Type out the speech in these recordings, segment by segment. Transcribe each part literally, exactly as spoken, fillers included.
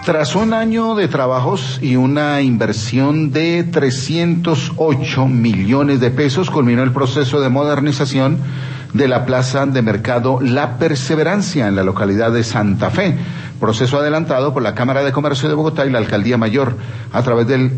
Tras un año de trabajos y una inversión de trescientos ocho millones de pesos, culminó el proceso de modernización de la plaza de mercado La Perseverancia en la localidad de Santa Fe, proceso adelantado por la Cámara de Comercio de Bogotá y la Alcaldía Mayor a través del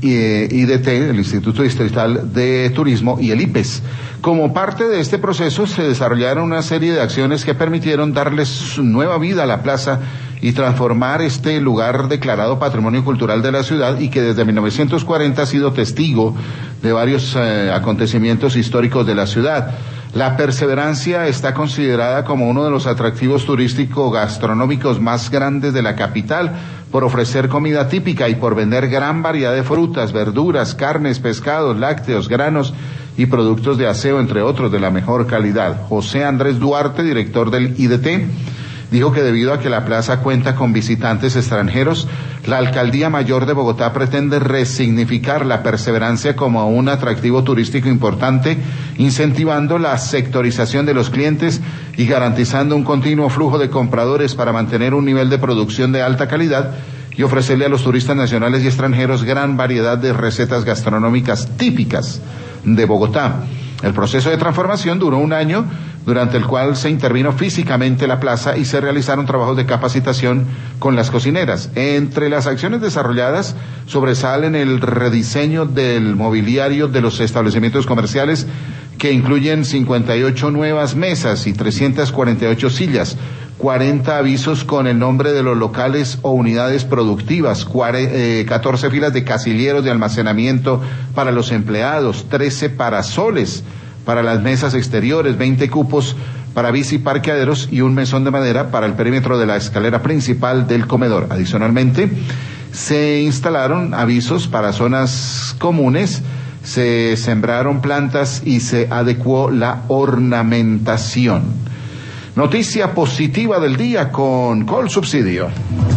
I D T, el Instituto Distrital de Turismo, y el I P E S. Como parte de este proceso se desarrollaron una serie de acciones que permitieron darles nueva vida a la plaza y transformar este lugar declarado Patrimonio Cultural de la ciudad y que desde mil novecientos cuarenta ha sido testigo de varios eh, acontecimientos históricos de la ciudad. La Perseverancia está considerada como uno de los atractivos turísticos gastronómicos más grandes de la capital por ofrecer comida típica y por vender gran variedad de frutas, verduras, carnes, pescados, lácteos, granos y productos de aseo, entre otros, de la mejor calidad. José Andrés Duarte, director del I D T, dijo que debido a que la plaza cuenta con visitantes extranjeros, la Alcaldía Mayor de Bogotá pretende resignificar La Perseverancia como un atractivo turístico importante, incentivando la sectorización de los clientes y garantizando un continuo flujo de compradores para mantener un nivel de producción de alta calidad y ofrecerle a los turistas nacionales y extranjeros gran variedad de recetas gastronómicas típicas de Bogotá. El proceso de transformación duró un año, durante el cual se intervino físicamente la plaza y se realizaron trabajos de capacitación con las cocineras. Entre las acciones desarrolladas sobresalen el rediseño del mobiliario de los establecimientos comerciales, que incluyen cincuenta y ocho nuevas mesas y trescientas cuarenta y ocho sillas, cuarenta avisos con el nombre de los locales o unidades productivas, catorce filas de casilleros de almacenamiento para los empleados, trece parasoles para las mesas exteriores, veinte cupos para bici parqueaderos y un mesón de madera para el perímetro de la escalera principal del comedor. Adicionalmente, se instalaron avisos para zonas comunes, se sembraron plantas y se adecuó la ornamentación. Noticia positiva del día con Colsubsidio.